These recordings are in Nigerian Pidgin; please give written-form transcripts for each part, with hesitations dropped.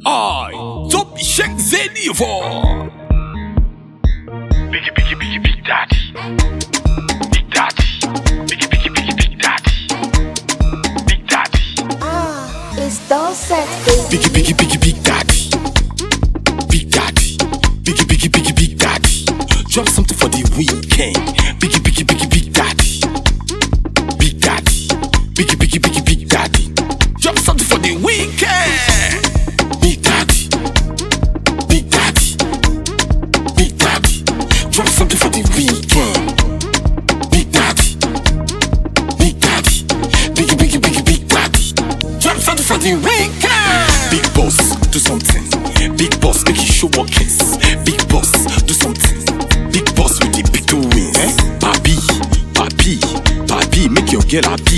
I, Top Shank Zenivo. Big Daddy. Big Daddy. Big Daddy. Big Daddy. It's those set, baby. Big Daddy. Big Daddy. Big Daddy. Drop something for the weekend. Big Daddy. Big Daddy. Big Daddy. Drop something for the weekend. Big Daddy. Big Daddy. Big Daddy. Drop something for the weekend. Big Daddy. Big Daddy. Big Daddy. Drop something for the weekend. Big boss, do something. Big boss, make you show workers. Big boss, do something. Big boss with the big wins. Papi, make your girl happy.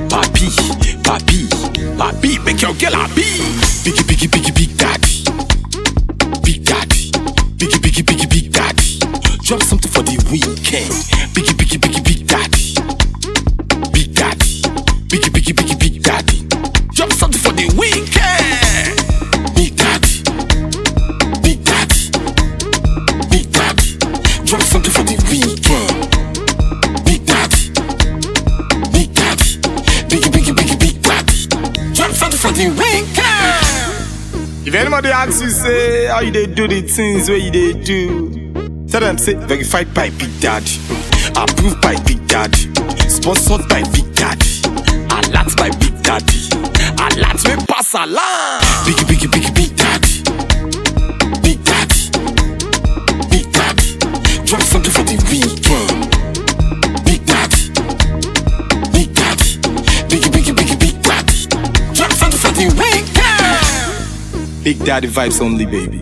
Papi, make your girl happy. Big Daddy. Big Daddy. Big Daddy. Drop something for the weekend. Big Daddy. Big Daddy. Big Daddy. Drop something for the weekend. Big Daddy. Big Daddy. Big Daddy. Drop something for the weekend. Big Daddy. Big Daddy. Big Daddy. Drop something for the weekend. If anybody asks you, say, how you they do the things where you they do, tell them, say, verified by Big Daddy, approved by Big Daddy, sponsored by Big Daddy, alert by Big Daddy, alert me pass along. Big Daddy, Big Daddy, Big Daddy, drop something for the weekend. Big Daddy, Big Daddy, Big Daddy, drop something for the weekend. Big Daddy vibes only, baby.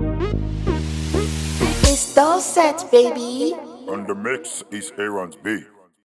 It's those set, baby. On the mix is Aaron's beat.